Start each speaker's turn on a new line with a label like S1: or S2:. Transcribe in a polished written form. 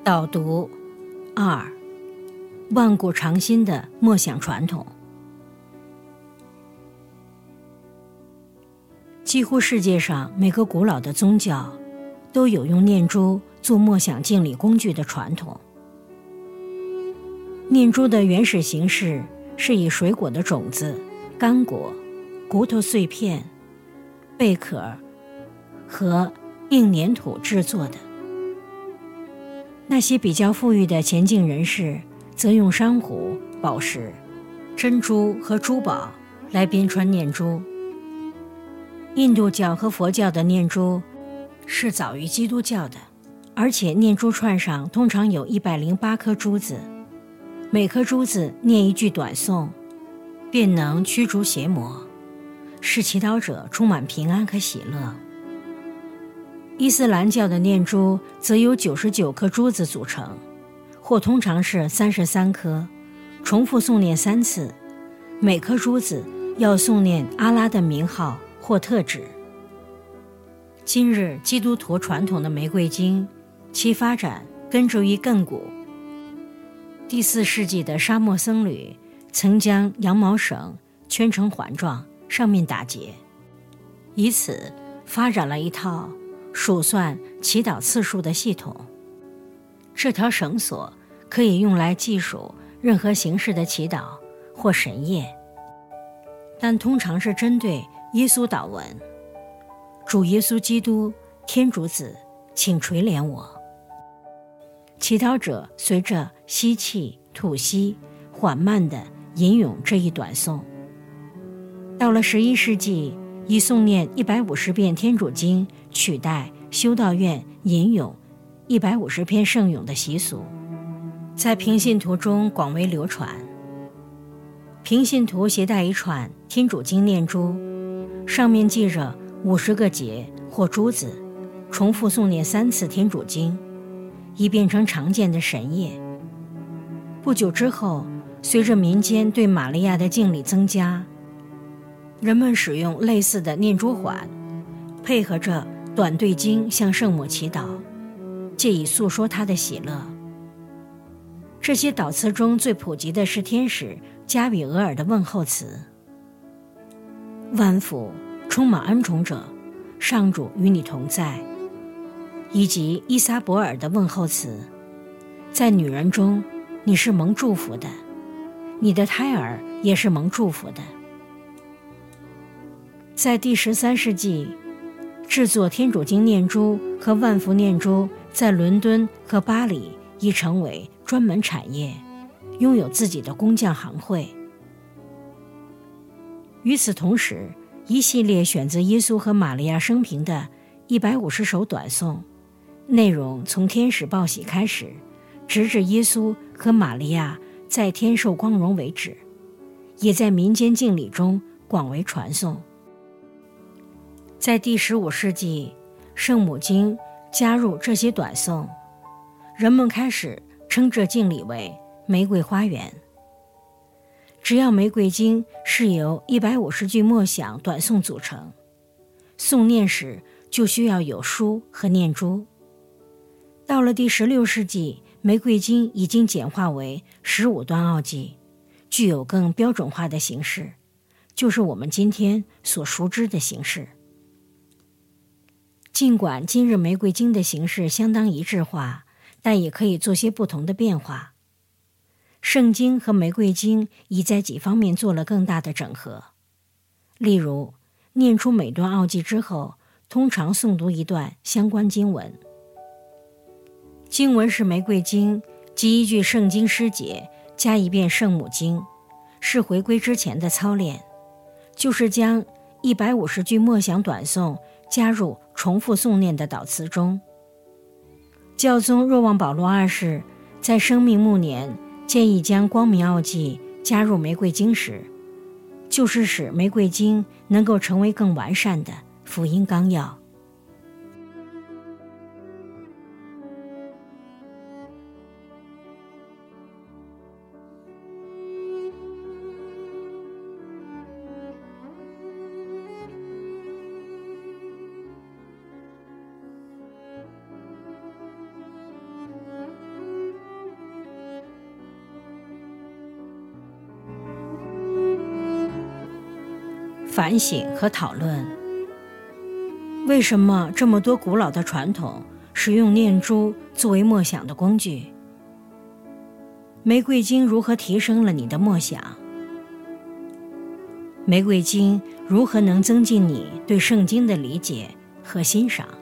S1: 导读2：万古长新的默想传统。几乎世界上每个古老的宗教都有用念珠做默想敬礼工具的传统。念珠的原始形式是以水果的种子、干果、骨头碎片、贝壳和硬粘土制作的。那些比较富裕的前进人士则用珊瑚、宝石、珍珠和珠宝来编穿念珠。印度教和佛教的念珠是早于基督教的，而且念珠串上通常有108颗珠子，每颗珠子念一句短颂，便能驱逐邪魔，使祈祷者充满平安和喜乐。伊斯兰教的念珠则由99颗珠子组成，或通常是33颗，重复诵念3次，每颗珠子要诵念阿拉的名号或特指。今日基督徒传统的玫瑰经，其发展根植于亘古。第4世纪的沙漠僧侣曾将羊毛绳圈成环状，上面打结，以此发展了一套数算祈祷次数的系统。这条绳索可以用来计数任何形式的祈祷或神业，但通常是针对耶稣祷文：主耶稣基督，天主子，请垂怜我。祈祷者随着吸气、吐息，缓慢地吟咏这一短颂。到了11世纪，以诵念150遍天主经取代修道院吟咏150篇圣咏的习俗，在平信徒中广为流传。平信徒携带一串天主经念珠，上面记着50个结或珠子，重复诵念3次天主经，已变成常见的神业。不久之后，随着民间对玛利亚的敬礼增加，人们使用类似的念珠环，配合着短对经向圣母祈祷，借以诉说她的喜乐。这些祷词中最普及的是天使加比俄尔的问候词：万福，充满恩宠者，上主与你同在，以及伊撒伯尔的问候词：在女人中你是蒙祝福的，你的胎儿也是蒙祝福的。在第13世纪，制作天主经念珠和万福念珠在伦敦和巴黎已成为专门产业，拥有自己的工匠行会。与此同时，一系列选择耶稣和玛利亚生平的150首短颂，内容从天使报喜开始，直至耶稣和玛利亚在天受光荣为止，也在民间敬礼中广为传颂。在第15世纪，圣母经加入这些短颂，人们开始称这敬礼为玫瑰花园。只要玫瑰经是由150句默想短颂组成，诵念时就需要有书和念珠。到了第16世纪，玫瑰经已经简化为15段奥迹，具有更标准化的形式，就是我们今天所熟知的形式。尽管今日玫瑰经的形式相当一致化，但也可以做些不同的变化。圣经和玫瑰经已在几方面做了更大的整合。例如，念出每段奥迹之后，通常诵读一段相关经文。经文是玫瑰经及一句圣经诗节加一遍圣母经，是回归之前的操练，就是将150句默想短颂加入重复诵念的祷词中。教宗若望保禄2世在生命暮年建议将光明奥迹加入玫瑰经时，就是使玫瑰经能够成为更完善的福音纲要。 反省和讨论，为什么这么多古老的传统使用念珠作为默想的工具？玫瑰经如何提升了你的默想？玫瑰经如何能增进你对圣经的理解和欣赏？